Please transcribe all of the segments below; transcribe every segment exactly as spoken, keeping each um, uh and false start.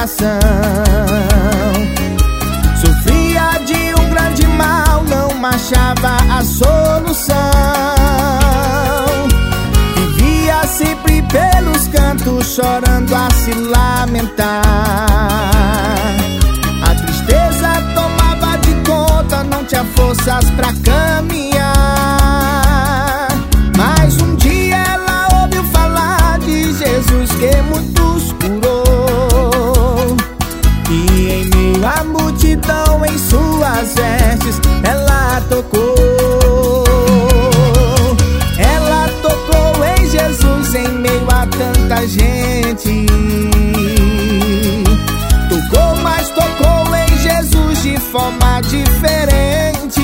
coração. Sofria de um grande mal, não achava a solução. Vivia sempre pelos cantos, chorando a se lamentar. A tristeza tomava de conta, não tinha forças pra caminhar. Mas um dia ela ouviu falar de Jesus que muitos curou. E em meio à multidão, em suas vestes, ela tocou. Ela tocou em Jesus em meio a tanta gente. Tocou, mas tocou em Jesus de forma diferente.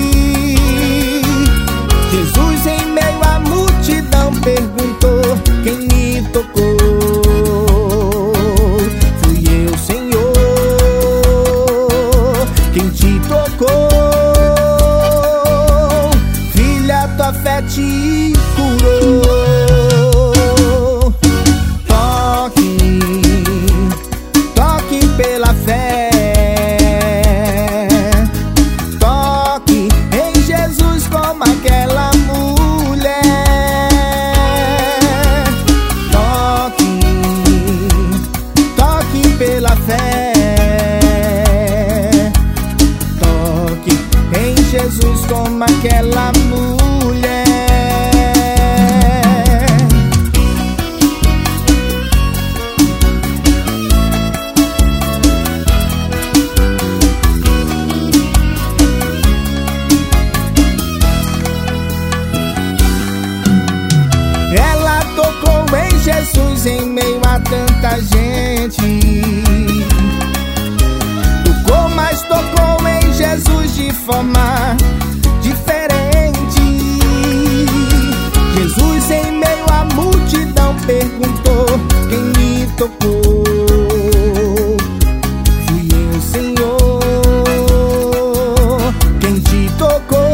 Jesus em meio à multidão perguntou: quem me tocou? Fui eu, Senhor. Quem te tocou? Filha, tua fé te curou. Toque, toque pela fé. Toque em Jesus como aquela mulher. Toque, toque pela fé. Toque em Jesus como aquela mulher. Ela tocou em Jesus em meio a tanta gente. Tocou, mas tocou em Jesus de forma diferente. Jesus em meio à multidão perguntou: quem me tocou? Fui eu, Senhor. Quem te tocou?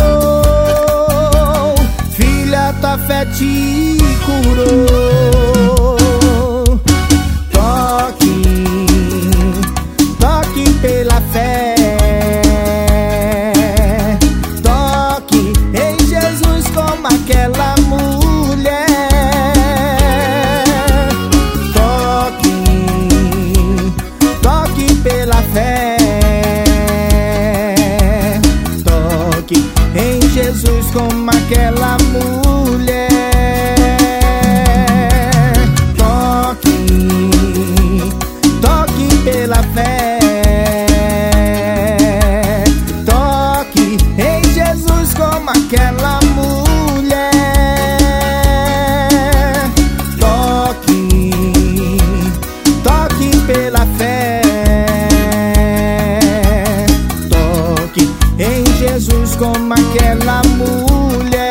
Filha, tua fé te curou. Toque, toque pela fé. Toque em Jesus como aquela mulher. Toque, toque pela fé. Toque em Jesus como aquela mulher. Toque, toque pela fé. Toque em Jesus como aquela mulher. Toque, toque pela fé. Toque em Jesus como aquela mulher.